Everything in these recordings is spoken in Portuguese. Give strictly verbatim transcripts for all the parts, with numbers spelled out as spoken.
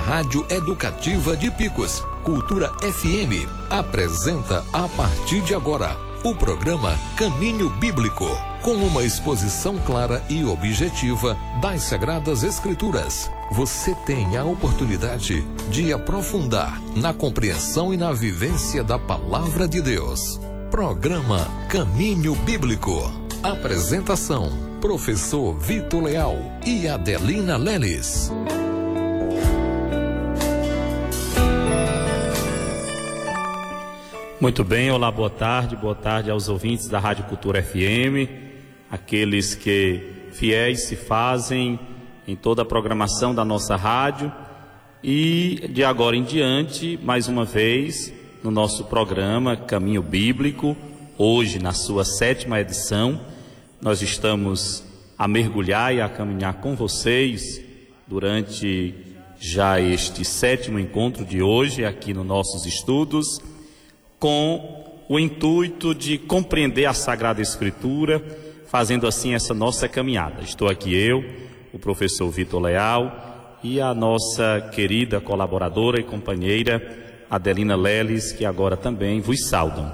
Rádio Educativa de Picos, Cultura F M, apresenta a partir de agora o programa Caminho Bíblico, com uma exposição clara e objetiva das Sagradas Escrituras. Você tem a oportunidade de aprofundar na compreensão e na vivência da Palavra de Deus. Programa Caminho Bíblico. Apresentação: Professor Vitor Leal e Adelina Leles. Muito bem, olá, boa tarde, boa tarde aos ouvintes da Rádio Cultura F M, aqueles que fiéis se fazem em toda a programação da nossa rádio, e de agora em diante, mais uma vez, no nosso programa Caminho Bíblico, hoje na sua sétima edição, nós estamos a mergulhar e a caminhar com vocês durante já este sétimo encontro de hoje, aqui nos nossos estudos, com o intuito de compreender a Sagrada Escritura, fazendo assim essa nossa caminhada. Estou aqui eu, o professor Vitor Leal, e a nossa querida colaboradora e companheira Adelina Leles, que agora também vos saudam.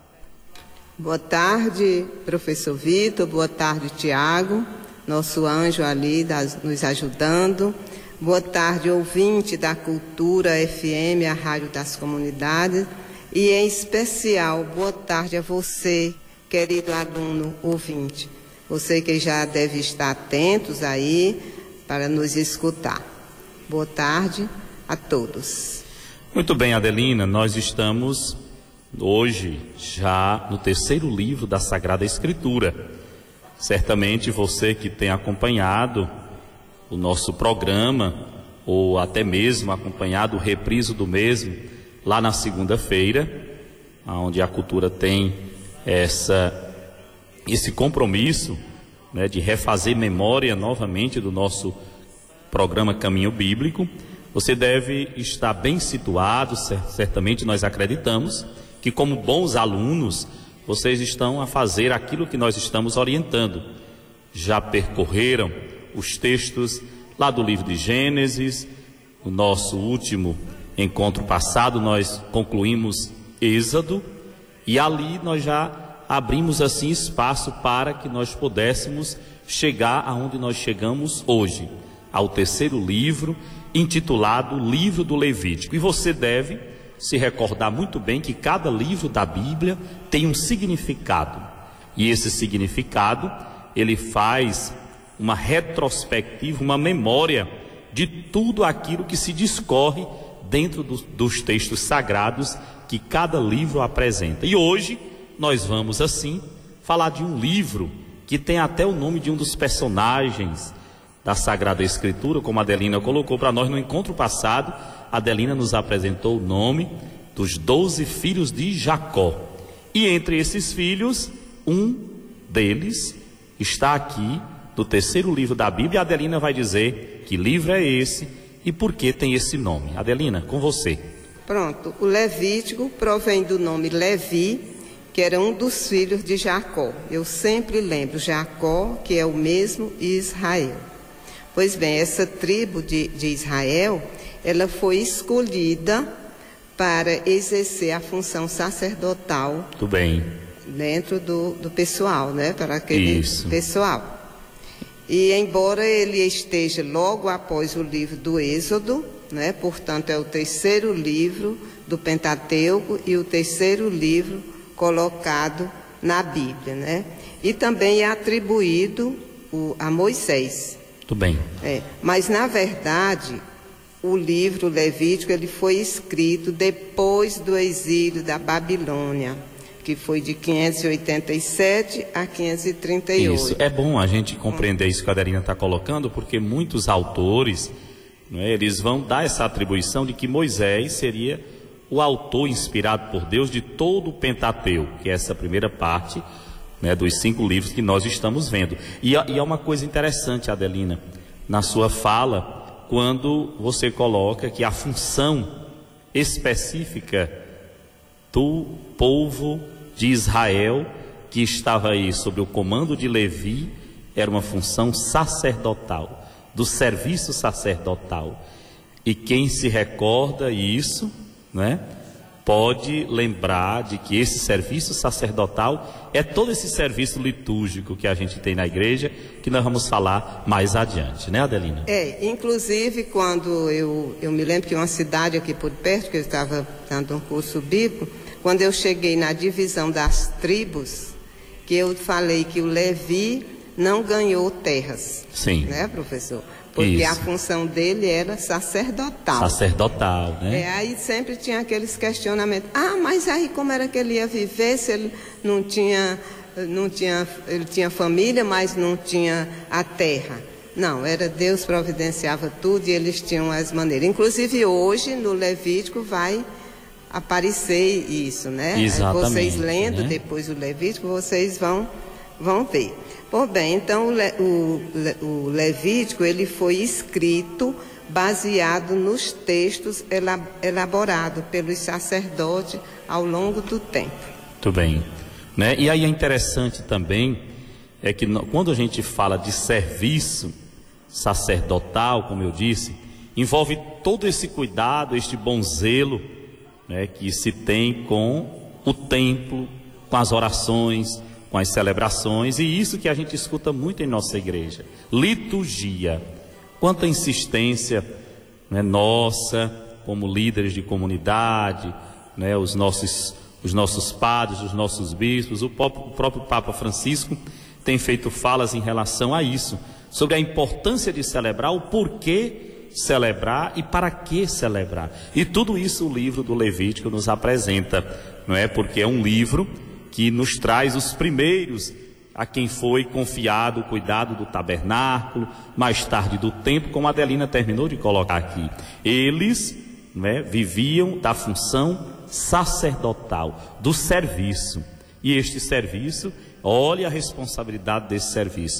Boa tarde, professor Vitor, boa tarde, Tiago, nosso anjo ali das, nos ajudando. Boa tarde, ouvinte da Cultura F M, a Rádio das Comunidades. E, em especial, boa tarde a você, querido aluno ouvinte. Você que já deve estar atentos aí para nos escutar. Boa tarde a todos. Muito bem, Adelina, nós estamos hoje já no terceiro livro da Sagrada Escritura. Certamente você que tem acompanhado o nosso programa, ou até mesmo acompanhado o repriso do mesmo, lá na segunda-feira, onde a cultura tem essa, esse compromisso, né, de refazer memória novamente do nosso programa Caminho Bíblico, você deve estar bem situado. Certamente nós acreditamos que, como bons alunos, vocês estão a fazer aquilo que nós estamos orientando. Já percorreram os textos lá do livro de Gênesis. O nosso último encontro passado nós concluímos Êxodo, e ali nós já abrimos assim espaço para que nós pudéssemos chegar aonde nós chegamos hoje, ao terceiro livro, intitulado Livro do Levítico. E você deve se recordar muito bem que cada livro da Bíblia tem um significado, e esse significado ele faz uma retrospectiva, uma memória de tudo aquilo que se discorre dentro do, dos textos sagrados que cada livro apresenta. E hoje nós vamos assim falar de um livro que tem até o nome de um dos personagens da Sagrada Escritura, como a Adelina colocou para nós no encontro passado. A Adelina nos apresentou o nome dos doze filhos de Jacó, e entre esses filhos, um deles está aqui no terceiro livro da Bíblia. A Adelina vai dizer que livro é esse e por que tem esse nome. Adelina, com você. Pronto, o Levítico provém do nome Levi, que era um dos filhos de Jacó. Eu sempre lembro Jacó, que é o mesmo Israel. Pois bem, essa tribo de, de Israel, ela foi escolhida para exercer a função sacerdotal. Tudo bem. Dentro do, do pessoal, né? Para aquele Isso. pessoal. E embora ele esteja logo após o livro do Êxodo, né, portanto é o terceiro livro do Pentateuco e o terceiro livro colocado na Bíblia, né? E também é atribuído o, a Moisés. Tudo bem. É, mas na verdade o livro Levítico ele foi escrito depois do exílio da Babilônia, que foi de quinhentos e oitenta e sete a quinhentos e trinta e oito. Isso, é bom a gente compreender isso que a Adelina está colocando, porque muitos autores, né, eles vão dar essa atribuição de que Moisés seria o autor inspirado por Deus de todo o Pentateuco, que é essa primeira parte, né, dos cinco livros que nós estamos vendo. E, e é uma coisa interessante, Adelina, na sua fala, quando você coloca que a função específica do povo de Israel, que estava aí sob o comando de Levi, era uma função sacerdotal, do serviço sacerdotal. E quem se recorda isso, né, pode lembrar de que esse serviço sacerdotal é todo esse serviço litúrgico que a gente tem na igreja, que nós vamos falar mais adiante, né, Adelina? É, inclusive quando eu, eu me lembro que uma cidade aqui por perto, que eu estava dando um curso bíblico, quando eu cheguei na divisão das tribos, que eu falei que o Levi não ganhou terras. Sim. Né, professor? Porque Isso. a função dele era sacerdotal. Sacerdotal, né? É, aí sempre tinha aqueles questionamentos. Ah, mas aí como era que ele ia viver se ele não tinha, não tinha, ele tinha família, mas não tinha a terra? Não, era Deus providenciava tudo e eles tinham as maneiras. Inclusive hoje no Levítico vai aparecer isso, né? Exatamente, vocês lendo né? depois o Levítico, vocês vão, vão ver. Pois bem, então o, Le, o, o Levítico ele foi escrito baseado nos textos elaborados pelos sacerdotes ao longo do tempo. Muito bem. Né? E aí é interessante também, é que quando a gente fala de serviço sacerdotal, como eu disse, envolve todo esse cuidado, este bom zelo, né, que se tem com o templo, com as orações, com as celebrações, e isso que a gente escuta muito em nossa igreja, liturgia. Quanta insistência, né, nossa, como líderes de comunidade, né, os nossos, os nossos padres, os nossos bispos, o próprio, o próprio Papa Francisco tem feito falas em relação a isso, sobre a importância de celebrar, o porquê celebrar e para que celebrar. E tudo isso o livro do Levítico nos apresenta, não é? Porque é um livro que nos traz os primeiros a quem foi confiado o cuidado do tabernáculo, mais tarde do templo, como a Adelina terminou de colocar aqui. Eles, né, viviam da função sacerdotal, do serviço. E este serviço, olha a responsabilidade desse serviço,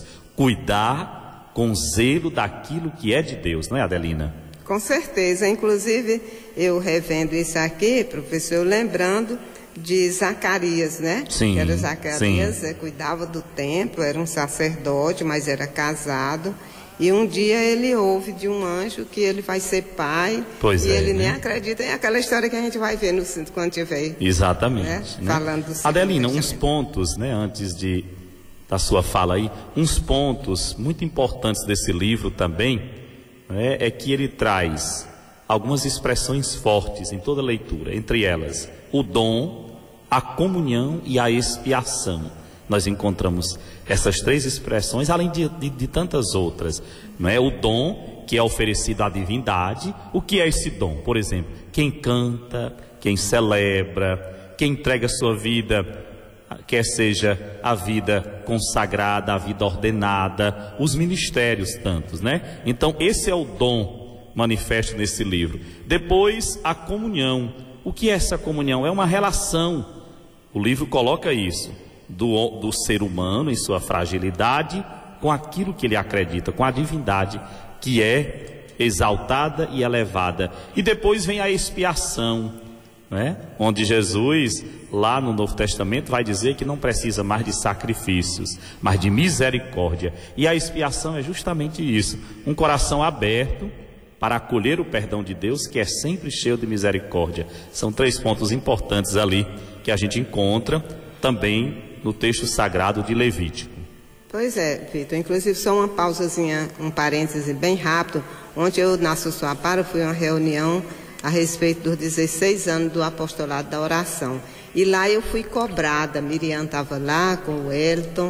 cuidar com zelo daquilo que é de Deus, não é, Adelina? Com certeza, inclusive eu revendo isso aqui, professor, lembrando de Zacarias, né? Sim, que era Zacarias, sim. É, cuidava do templo, era um sacerdote, mas era casado. E um dia ele ouve de um anjo que ele vai ser pai. Pois e é, ele né? nem acredita em aquela história que a gente vai ver no, quando tiver. Exatamente. Né? Né? Falando do Adelina, uns pontos, né, antes de, da sua fala aí, uns pontos muito importantes desse livro também, né, é que ele traz algumas expressões fortes em toda a leitura, entre elas o dom, a comunhão e a expiação. Nós encontramos essas três expressões, além de, de, de tantas outras, não é? O dom, que é oferecido à divindade. O que é esse dom? Por exemplo, quem canta, quem celebra, quem entrega a sua vida, quer seja a vida consagrada, a vida ordenada, os ministérios tantos, né? Então esse é o dom manifesto nesse livro. Depois, a comunhão. O que é essa comunhão? É uma relação. O livro coloca isso, do, do ser humano em sua fragilidade, com aquilo que ele acredita, com a divindade que é exaltada e elevada. E depois vem a expiação, né? Onde Jesus, lá no Novo Testamento, vai dizer que não precisa mais de sacrifícios, mas de misericórdia. E a expiação é justamente isso, um coração aberto para acolher o perdão de Deus, que é sempre cheio de misericórdia. São três pontos importantes ali que a gente encontra também no texto sagrado de Levítico. Pois é, Vitor. Inclusive, só uma pausazinha, um parêntese bem rápido. Ontem eu, na Sussuapara, fui a uma reunião a respeito dos dezesseis anos do apostolado da oração. E lá eu fui cobrada. Miriam estava lá com o Elton.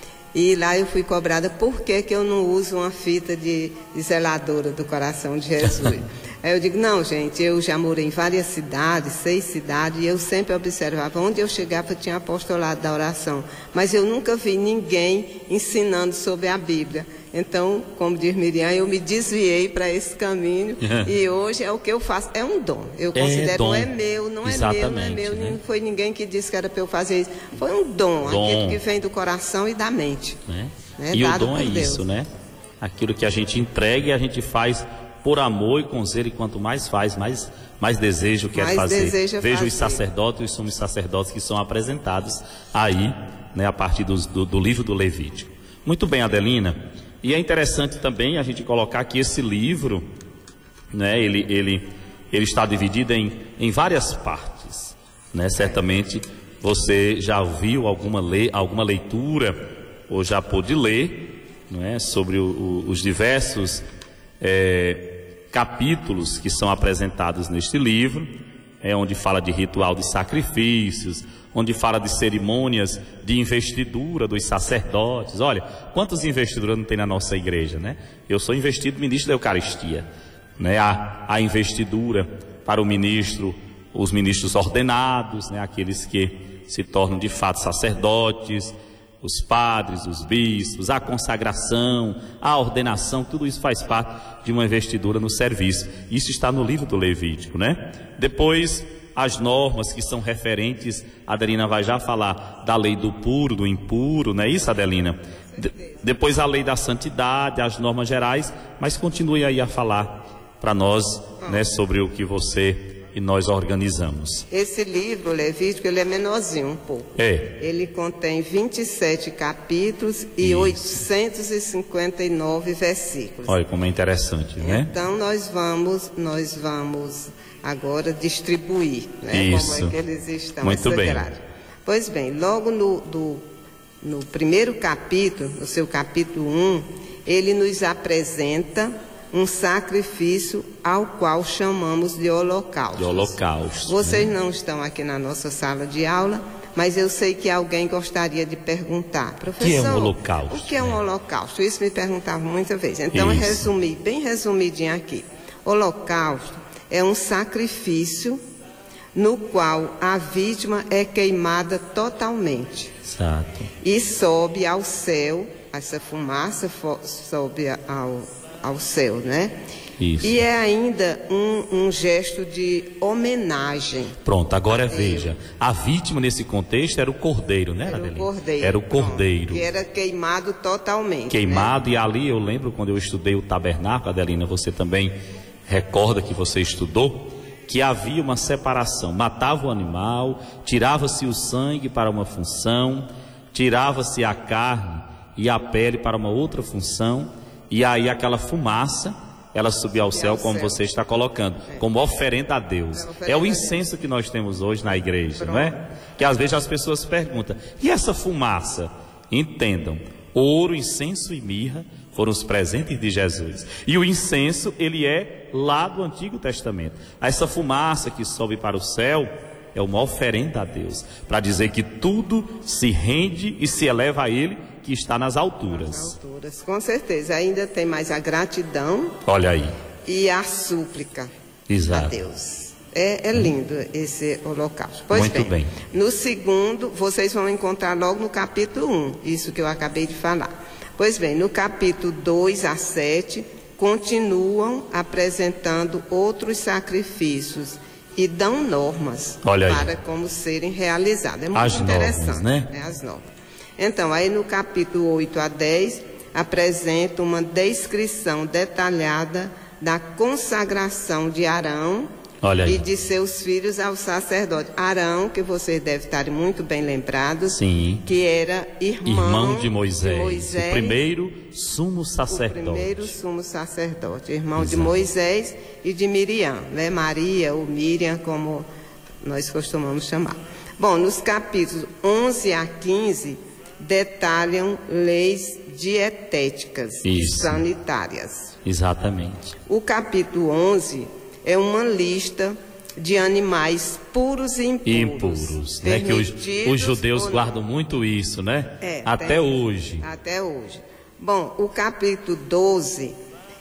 E lá eu fui cobrada por que que eu não uso uma fita de, de zeladora do coração de Jesus. Aí eu digo, não, gente, eu já morei em várias cidades, seis cidades, e eu sempre observava, onde eu chegava tinha apostolado da oração, mas eu nunca vi ninguém ensinando sobre a Bíblia. Então, como diz Miriam, eu me desviei para esse caminho, e hoje é o que eu faço, é um dom. Eu considero, é, dom. é meu, não é meu, não é meu, né? Não foi ninguém que disse que era para eu fazer isso. Foi um dom, dom. Aquele que vem do coração e da mente. É. Né? E Dado o dom é Deus. isso, né? Aquilo que a gente entrega e a gente faz por amor e com zelo, e quanto mais faz, mais, mais desejo quer mais fazer. Deseja Veja fazer. os sacerdotes e os sumos sacerdotes que são apresentados aí, né, a partir do, do, do livro do Levítico. Muito bem, Adelina. E é interessante também a gente colocar que esse livro, né? Ele, ele, ele está dividido em, em várias partes, né? Certamente você já ouviu alguma, le, alguma leitura ou já pôde ler, não é? Sobre o, o, os diversos é, capítulos que são apresentados neste livro, é, onde fala de ritual de sacrifícios, onde fala de cerimônias de investidura dos sacerdotes. Olha, quantas investiduras não tem na nossa igreja, né? Eu sou investido ministro da Eucaristia, né? A, a investidura para o ministro, os ministros ordenados, né? Aqueles que se tornam de fato sacerdotes, os padres, os bispos, a consagração, a ordenação, tudo isso faz parte de uma investidura no serviço. Isso está no livro do Levítico, né? Depois, as normas que são referentes, a Adelina vai já falar da lei do puro, do impuro, não é isso, Adelina? De, depois a lei da santidade, as normas gerais, mas continue aí a falar para nós, né, sobre o que você e nós organizamos. Esse livro, o Levítico, ele é menorzinho um pouco. É. Ele contém vinte e sete capítulos e Isso. oitocentos e cinquenta e nove versículos. Olha como é interessante, né? Então nós vamos, nós vamos agora distribuir, né? Isso. Como é que eles estão Muito essa bem. grade. Pois bem, logo no, do, no primeiro capítulo, no seu capítulo um, ele nos apresenta um sacrifício ao qual chamamos de holocausto. De holocausto. Vocês né? não estão aqui na nossa sala de aula, mas eu sei que alguém gostaria de perguntar. Professor, O que é um holocausto? O que é um né? holocausto? Isso me perguntavam muitas vezes. Então, eu Isso. resumi, bem resumidinho aqui. Holocausto é um sacrifício no qual a vítima é queimada totalmente. Exato. E sobe ao céu, essa fumaça sobe ao, ao céu, né? Isso. E é ainda um, um gesto de homenagem. Pronto, agora veja, a vítima nesse contexto era o cordeiro, né, Era o Adelina? cordeiro. Era o pronto, cordeiro. que era queimado totalmente. Queimado, né? e ali eu lembro quando eu estudei o tabernáculo, Adelina, você também recorda que você estudou, que havia uma separação, matava o animal, tirava-se o sangue para uma função, tirava-se a carne e a pele para uma outra função, e aí aquela fumaça, ela subia ao céu, como você está colocando, como oferenda a Deus. É o incenso que nós temos hoje na igreja, não é? Que às vezes as pessoas perguntam, e essa fumaça? Entendam, ouro, incenso e mirra foram os presentes de Jesus. E o incenso, ele é lá do Antigo Testamento. Essa fumaça que sobe para o céu é uma oferenda a Deus, para dizer que tudo se rende e se eleva a Ele que está nas alturas. Nas alturas, com certeza. Ainda tem mais a gratidão. Olha aí. E a súplica. Exato. A Deus. É, é lindo esse holocausto. Pois Muito bem. bem. No segundo, vocês vão encontrar logo no capítulo um, isso que eu acabei de falar. Pois bem, no capítulo dois a sete, continuam apresentando outros sacrifícios e dão normas Olha aí. para como serem realizados. É muito As interessante. normas, né? né? As normas. Então, aí no capítulo oito a dez, apresenta uma descrição detalhada da consagração de Arão Olha aí. e de seus filhos ao sacerdote. Arão, que vocês devem estar muito bem lembrados, Sim. que era irmão, Irmão de Moisés, de Moisés, o primeiro sumo o sacerdote. primeiro sumo sacerdote, irmão Exato. de Moisés e de Miriam, né? Maria ou Miriam, como nós costumamos chamar. Bom, nos capítulos onze a quinze, detalham leis dietéticas Isso. e sanitárias. Exatamente. O capítulo onze é uma lista de animais puros e impuros. E impuros, né? Que os, os judeus ou não. guardam muito isso, né? É, Até tem- hoje. Até hoje. Bom, o capítulo doze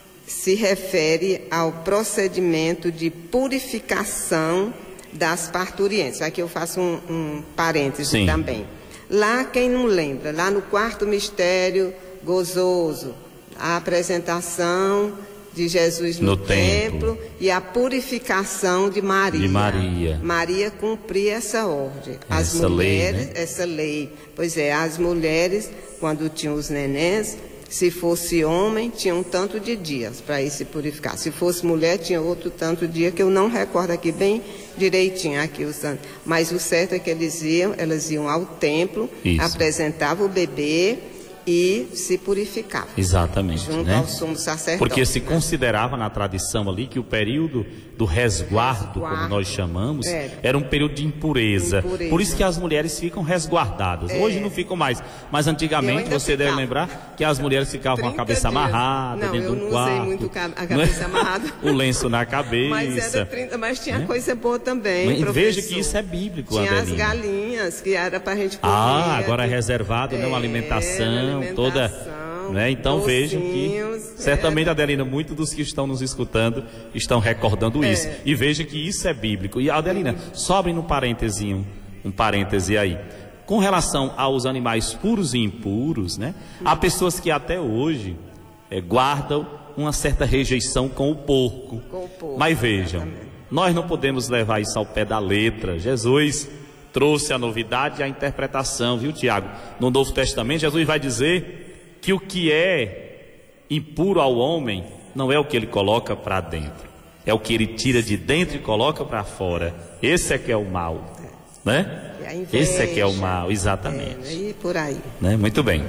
se refere ao procedimento de purificação das parturientes. Aqui eu faço um, um parêntese Sim. também. Lá, quem não lembra, lá no quarto mistério gozoso, a apresentação de Jesus no, No templo, templo. e a purificação de Maria. De Maria. Maria cumpria essa ordem. As Essa lei, mulheres, né? essa lei. Pois é, as mulheres, quando tinham os nenéns, se fosse homem, tinha um tanto de dias para ir se purificar. Se fosse mulher, tinha outro tanto de dia, que eu não recordo aqui bem direitinho, aqui o santo. Mas o certo é que eles iam, elas iam ao templo, Isso. apresentavam o bebê e se purificava. Exatamente, junto né? ao sumo sacerdote. Porque se considerava na tradição ali que o período do resguardo, Resguardo. como nós chamamos, Era. era um período de impureza. Impureza. Por isso que as mulheres ficam resguardadas. É. Hoje não ficam mais. Mas Eu antigamente, ainda você deve ficava. lembrar que as mulheres ficavam com a trinta cabeça dias. amarrada Não, dentro eu de um não quarto. usei muito ca- a não é? cabeça amarrada. O lenço na cabeça. Mas era trinta, mas tinha né? coisa boa também, Mas professor. veja que isso é bíblico, Tinha Adelina. as galinhas, que era para a gente comer. Ah, agora é reservado, né? Uma É, alimentação, alimentação, toda. Né? Então vejam que docinhos, certamente, é. Adelina, muitos dos que estão nos escutando estão recordando É. isso. E vejam que isso é bíblico. E Adelina, sobe no parentezinho, um parêntese aí. Com relação aos animais puros e impuros, né? Há pessoas que até hoje é, guardam uma certa rejeição com o porco. Com o porco, Mas vejam, exatamente. nós não podemos levar isso ao pé da letra. Jesus trouxe a novidade e a interpretação, viu, Tiago? No Novo Testamento, Jesus vai dizer que o que é impuro ao homem não é o que ele coloca para dentro, é o que ele tira de dentro e coloca para fora. Esse é que é o mal, né? E a inveja, Esse é que é o mal, exatamente. É, e por aí. Né? Muito bem.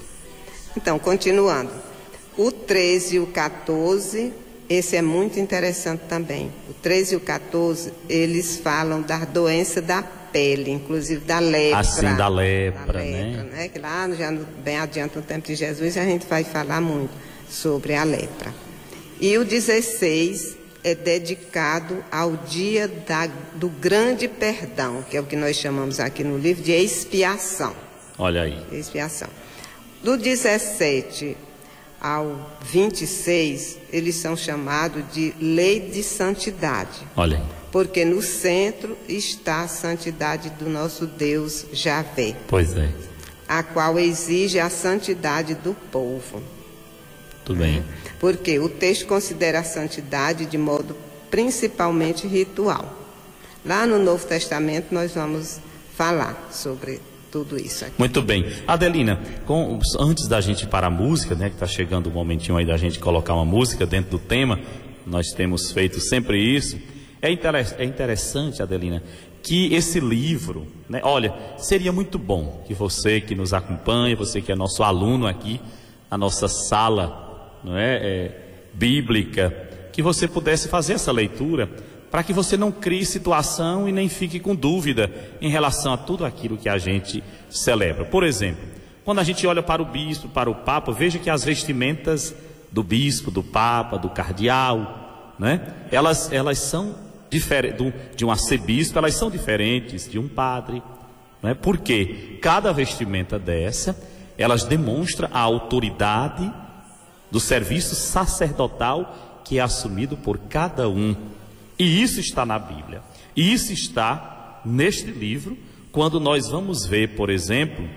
Então, continuando. O treze e o quatorze, esse é muito interessante também. O treze e o quatorze, eles falam da doença da pele, inclusive da lepra. Assim, da lepra, da lepra, né? né? Que lá, já no- bem adiante no tempo de Jesus, a gente vai falar muito sobre a lepra. E o dezesseis é dedicado ao dia da, do grande perdão, que é o que nós chamamos aqui no livro de expiação. Olha aí. Expiação. Do dezessete ao vinte e seis, eles são chamados de lei de santidade, Olha aí. porque no centro está a santidade do nosso Deus Javé, Pois é. a qual exige a santidade do povo. Tudo bem. Porque o texto considera a santidade de modo principalmente ritual. Lá no Novo Testamento nós vamos falar sobre tudo isso aqui. Muito bem. Adelina, com, antes da gente ir para a música, né, que está chegando o momentinho aí da gente colocar uma música dentro do tema, nós temos feito sempre isso. É, inter, é interessante, Adelina, que esse livro, né, olha, seria muito bom que você que nos acompanha, você que é nosso aluno aqui, na nossa sala, não é, é, bíblica, que você pudesse fazer essa leitura, para que você não crie situação e nem fique com dúvida em relação a tudo aquilo que a gente celebra. Por exemplo, quando a gente olha para o bispo, para o papa, veja que as vestimentas do bispo, do papa, do cardeal, né? Elas, elas são diferentes, de um arcebispo, elas são diferentes de um padre, né? Porque cada vestimenta dessa, elas demonstram a autoridade do serviço sacerdotal que é assumido por cada um. E isso está na Bíblia. E isso está neste livro, quando nós vamos ver, por exemplo,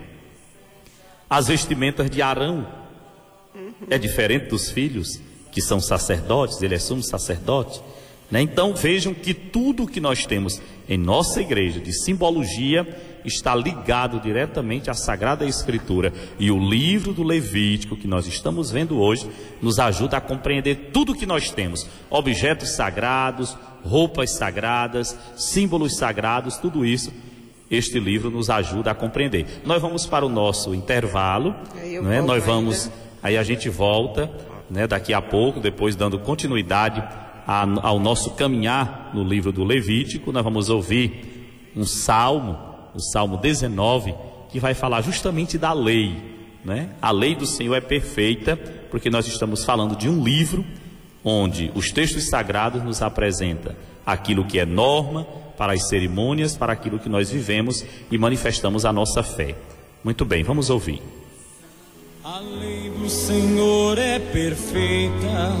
as vestimentas de Arão. É diferente dos filhos, que são sacerdotes, ele é sumo sacerdote, né? Então vejam que tudo que nós temos em nossa igreja de simbologia está ligado diretamente à Sagrada Escritura. E o livro do Levítico, que nós estamos vendo hoje, nos ajuda a compreender tudo que nós temos. Objetos sagrados, roupas sagradas, símbolos sagrados, tudo isso, este livro nos ajuda a compreender. Nós vamos para o nosso intervalo, né? Nós vamos, aí a gente volta, né, daqui a pouco, depois dando continuidade a, ao nosso caminhar no livro do Levítico. Nós vamos ouvir um salmo, o Salmo dezenove, que vai falar justamente da lei, né? A lei do Senhor é perfeita, porque nós estamos falando de um livro onde os textos sagrados nos apresentam aquilo que é norma para as cerimônias, para aquilo que nós vivemos e manifestamos a nossa fé. Muito bem, vamos ouvir. A lei do Senhor é perfeita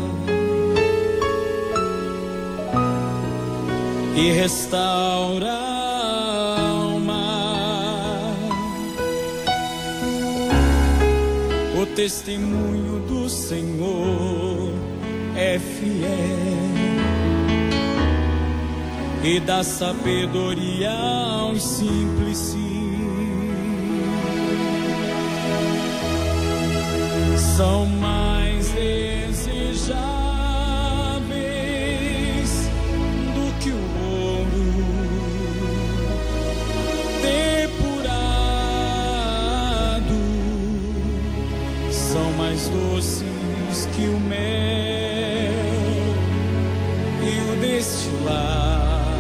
e restaura a alma. O testemunho do Senhor é fiel e dá sabedoria aos simples. São mais desejáveis do que o ouro depurado destilar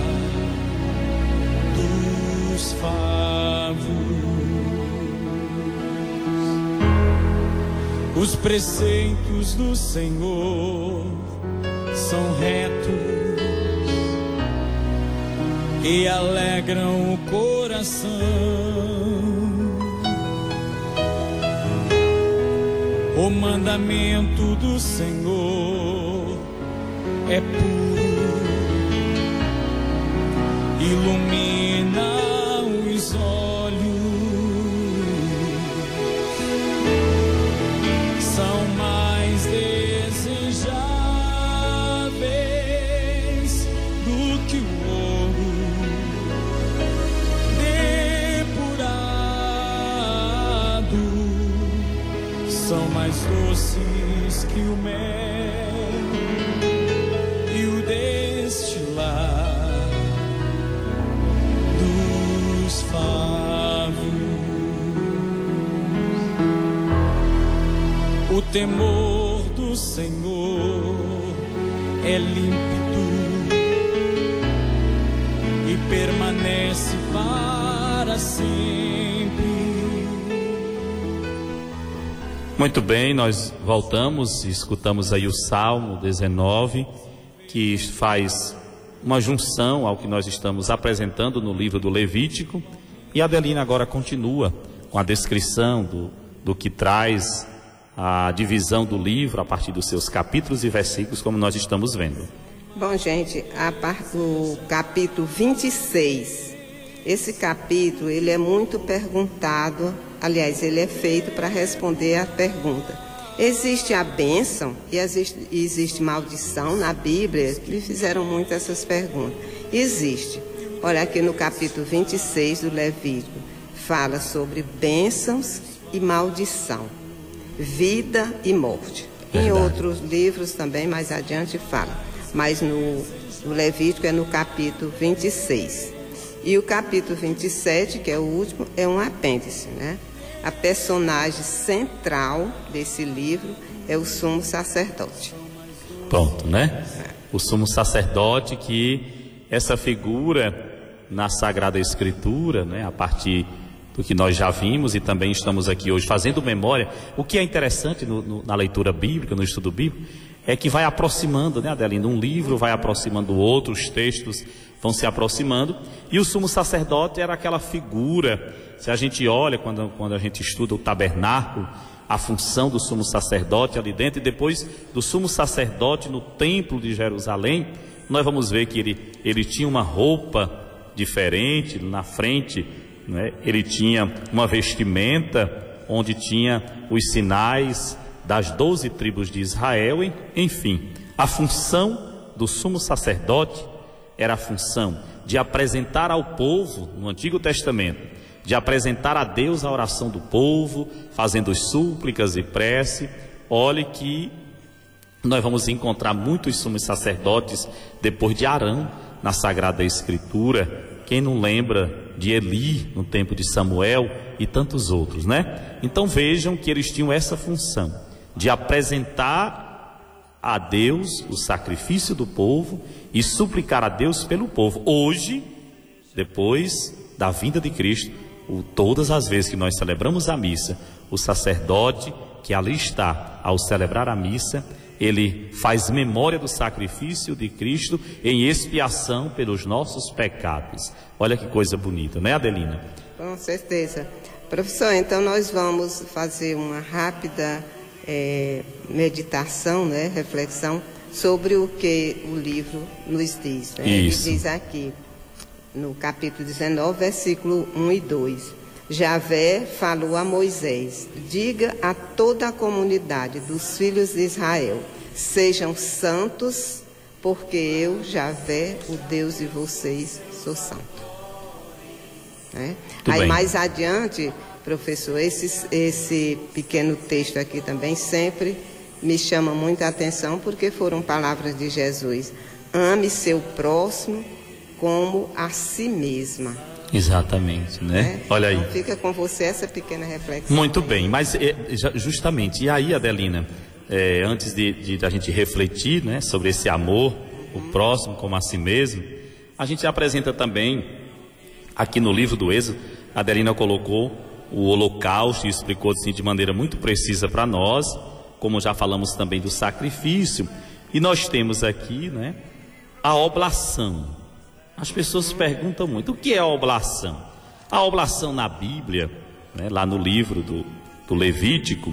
dos favos. Os preceitos do Senhor são retos e alegram o coração. O mandamento do Senhor é puro, ilumina os olhos. São mais desejáveis do que o ouro depurado, são mais doces que o mel e o destilar dos favos. O temor do Senhor é límpido e permanece para sempre. Muito bem, nós voltamos e escutamos aí o Salmo dezenove, que faz uma junção ao que nós estamos apresentando no livro do Levítico. E a Adelina agora continua com a descrição do, do que traz a divisão do livro a partir dos seus capítulos e versículos, como nós estamos vendo. Bom, gente, a parte do capítulo vinte e seis, esse capítulo ele é muito perguntado, aliás, ele é feito para responder a pergunta: existe a bênção e existe, existe maldição na Bíblia? Me fizeram muito essas perguntas. Existe. Olha, aqui no capítulo vinte e seis do Levítico, fala sobre bênçãos e maldição, vida e morte. Verdade. Em outros livros também, mais adiante, fala. Mas no, no Levítico é no capítulo vinte e seis. E o capítulo vinte e sete, que é o último, é um apêndice, né? A personagem central desse livro é o sumo sacerdote. Pronto, né? É. O sumo sacerdote, que essa figura na Sagrada Escritura, né, a partir do que nós já vimos e também estamos aqui hoje fazendo memória. O que é interessante no, no, na leitura bíblica, no estudo bíblico, é que vai aproximando, né, Adelina? Um livro vai aproximando o outro, os textos vão se aproximando, e o sumo sacerdote era aquela figura. Se a gente olha, quando, quando a gente estuda o tabernáculo, a função do sumo sacerdote ali dentro, e depois do sumo sacerdote no templo de Jerusalém, nós vamos ver que ele, ele tinha uma roupa diferente na frente, né? Ele tinha uma vestimenta onde tinha os sinais das doze tribos de Israel. Enfim, a função do sumo sacerdote era a função de apresentar ao povo, no Antigo Testamento, de apresentar a Deus a oração do povo, fazendo súplicas e prece. Olhe que nós vamos encontrar muitos sumos sacerdotes depois de Arão na Sagrada Escritura. Quem não lembra de Eli no tempo de Samuel e tantos outros, né? Então vejam que eles tinham essa função de apresentar a Deus o sacrifício do povo e suplicar a Deus pelo povo. Hoje, depois da vinda de Cristo, todas as vezes que nós celebramos a missa, o sacerdote que ali está, ao celebrar a missa, ele faz memória do sacrifício de Cristo em expiação pelos nossos pecados. Olha que coisa bonita, né, Adelina? Com certeza. Professor, então nós vamos fazer uma rápida é, meditação, né, reflexão sobre o que o livro nos diz. Né? Ele diz aqui, no capítulo dezenove, versículo um e dois. Javé falou a Moisés: diga a toda a comunidade dos filhos de Israel: sejam santos, porque eu, Javé, o Deus de vocês, sou santo. Né? Aí bem. Mais adiante, professor, esse, esse pequeno texto aqui também sempre me chama muita atenção, porque foram palavras de Jesus: ame seu próximo como a si mesma. Exatamente, né? É, olha aí. Então fica com você essa pequena reflexão. Muito bem, mas é, justamente, e aí, Adelina, é, antes de, de a gente refletir, né, sobre esse amor o próximo como a si mesmo, a gente apresenta também, aqui no livro do Êxodo, a Adelina colocou o holocausto e explicou assim, de maneira muito precisa para nós, como já falamos também do sacrifício. E nós temos aqui, né, a oblação. As pessoas perguntam muito, o que é a oblação? A oblação na Bíblia, né, lá no livro do, do Levítico,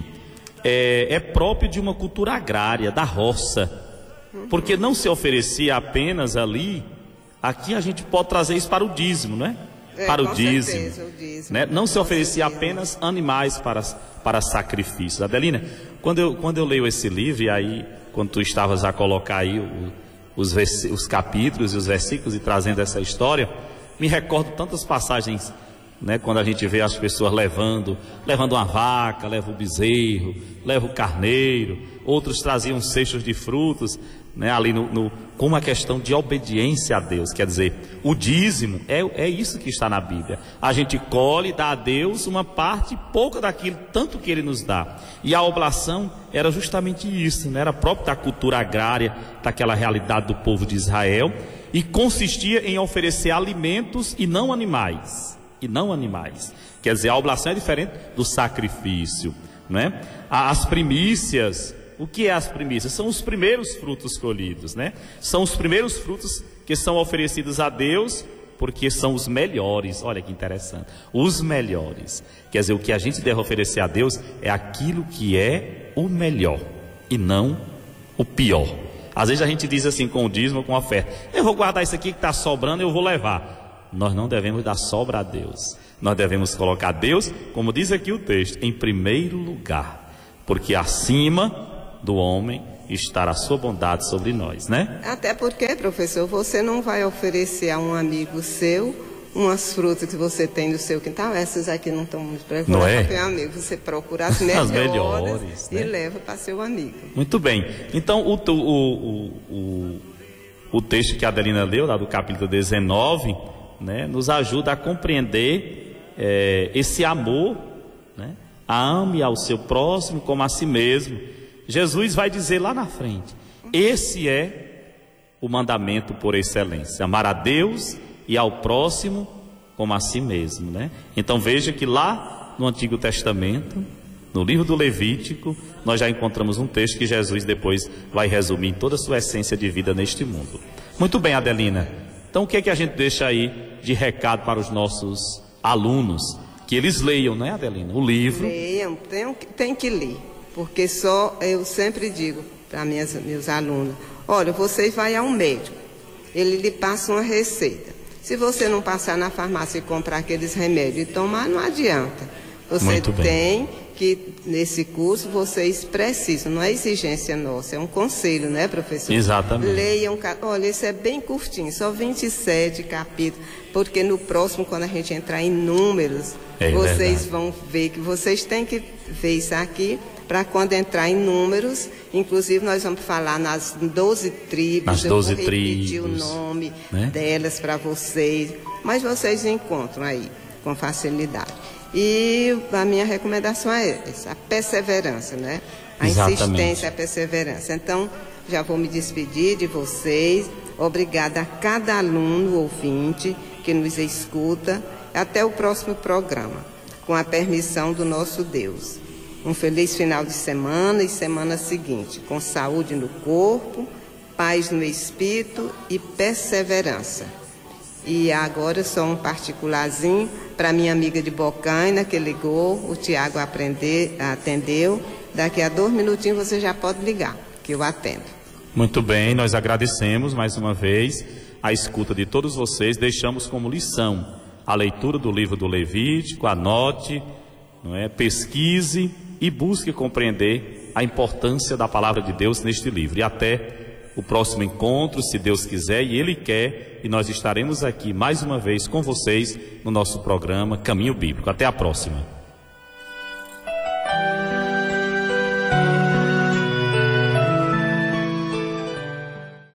é, é próprio de uma cultura agrária, da roça, porque não se oferecia apenas ali. Aqui a gente pode trazer isso para o dízimo, né? É, para o com dízimo, certeza, o dízimo. né? Não se Com oferecia certeza. apenas animais para, para sacrifícios. Adelina, quando eu, quando eu leio esse livro, e aí, quando tu estavas a colocar aí o, os, os capítulos e os versículos e trazendo essa história, me recordo tantas passagens, né, quando a gente vê as pessoas levando, levando uma vaca, leva o bezerro, leva o carneiro, outros traziam cestos de frutos, né, ali no, no, com uma questão de obediência a Deus. Quer dizer, o dízimo é, é isso que está na Bíblia. A gente colhe, dá a Deus uma parte pouca daquilo, tanto que Ele nos dá. E a oblação era justamente isso, né, era próprio da cultura agrária, daquela realidade do povo de Israel, e consistia em oferecer alimentos e não animais. E não animais. Quer dizer, a oblação é diferente do sacrifício, né? As primícias, o que é as primícias? São os primeiros frutos colhidos, né? São os primeiros frutos que são oferecidos a Deus, porque são os melhores. Olha que interessante, os melhores. Quer dizer, o que a gente deve oferecer a Deus é aquilo que é o melhor e não o pior. Às vezes a gente diz assim, com o dízimo, com a oferta, eu vou guardar isso aqui que está sobrando, eu vou levar. Nós não devemos dar sobra a Deus. Nós devemos colocar Deus, como diz aqui o texto, em primeiro lugar, porque acima do homem estará a sua bondade sobre nós, né? Até porque, professor, você não vai oferecer a um amigo seu umas frutas que você tem no seu quintal. Essas aqui não estão muito procuradas Não é? para o amigo. Você procura as melhores, As melhores, né? E leva para seu amigo. Muito bem. Então, o, o, o, o, o texto que a Adelina leu, lá do capítulo dezenove, né, nos ajuda a compreender é, esse amor, né? Ame ao seu próximo como a si mesmo. Jesus vai dizer lá na frente, esse é o mandamento por excelência, amar a Deus e ao próximo como a si mesmo, né? Então veja que lá no Antigo Testamento, no livro do Levítico, nós já encontramos um texto que Jesus depois vai resumir toda a sua essência de vida neste mundo. Muito bem, Adelina. Então o que é que a gente deixa aí de recado para os nossos alunos? Que eles leiam, né, Adelina? O livro. Leiam, tem, tem que ler. Porque só, eu sempre digo para meus alunos, olha, você vai ao médico, ele lhe passa uma receita. Se você não passar na farmácia e comprar aqueles remédios e tomar, não adianta. Você tem que, nesse curso, vocês precisam, não é exigência nossa, é um conselho, né, professor? Exatamente. Leiam, olha, isso é bem curtinho, só vinte e sete capítulos, porque no próximo, quando a gente entrar em números, é vocês verdade. Vão ver que vocês têm que ver isso aqui, para quando entrar em números, inclusive nós vamos falar nas doze tribos, nas doze eu vou repetir tribos, o nome, né, delas para vocês, mas vocês encontram aí com facilidade. E a minha recomendação é essa, a perseverança, né? A Exatamente. insistência, a perseverança. Então, já vou me despedir de vocês. Obrigada a cada aluno ouvinte que nos escuta. Até o próximo programa, com a permissão do nosso Deus. Um feliz final de semana e semana seguinte, com saúde no corpo, paz no espírito e perseverança. E agora só um particularzinho para minha amiga de Bocaina que ligou, o Tiago atendeu. Daqui a dois minutinhos você já pode ligar, que eu atendo. Muito bem, nós agradecemos mais uma vez a escuta de todos vocês. Deixamos como lição a leitura do livro do Levítico, anote, não é? Pesquise e busque compreender a importância da palavra de Deus neste livro. E até o próximo encontro, se Deus quiser e Ele quer, e nós estaremos aqui mais uma vez com vocês no nosso programa Caminho Bíblico. Até a próxima.